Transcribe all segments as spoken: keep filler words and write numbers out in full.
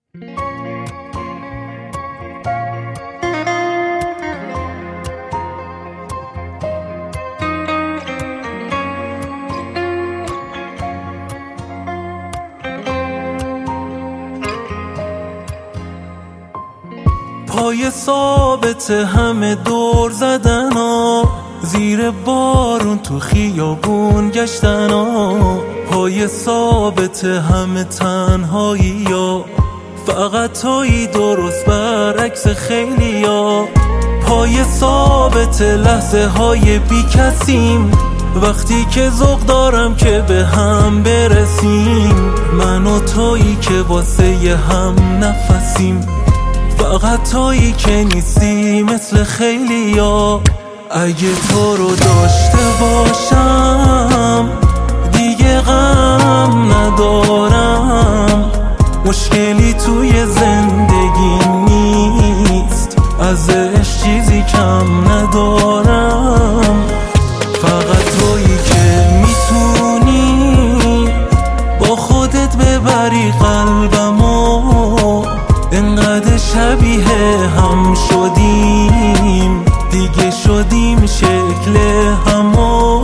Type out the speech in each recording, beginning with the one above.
پای ثابت همه دور زدن ها، زیر بارون تو خیابون گشتن ها. پای ثابت همه تنهایی ها، فقط تویی درست برعکس خیلی ها. پای ثابت لحظه های بی کسیم، وقتی که ذوق دارم که به هم برسیم. من و تویی که واسه هم نفسیم، فقط تویی که نیستی مثل خیلی ها. اگه تو رو داشته باشم دیگه غم ندارم، مشکلی توی زندگی نیست، ازش چیزی کم ندارم. فقط تویی که میتونی با خودت ببری قلبمو، انقدر شبیه هم شدیم دیگه شدیم شکل همو.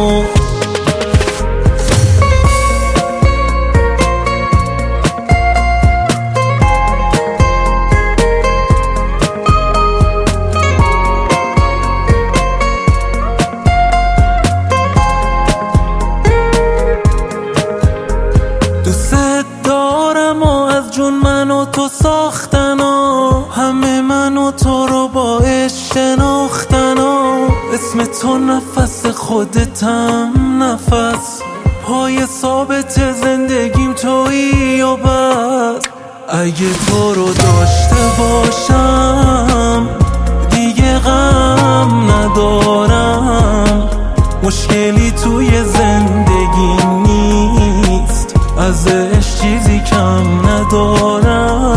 دوست دارم و از جون من و تو ساختن و همه من و تو رو با عشق شناختن و اسم تو نفس خودتم نفس، پای ثابت زندگیم تویی و بس. اگه تو رو داشته باشم دیگه غم ندارم، مشکلی توی زندگی نیست، ازش چیزی کم ندارم.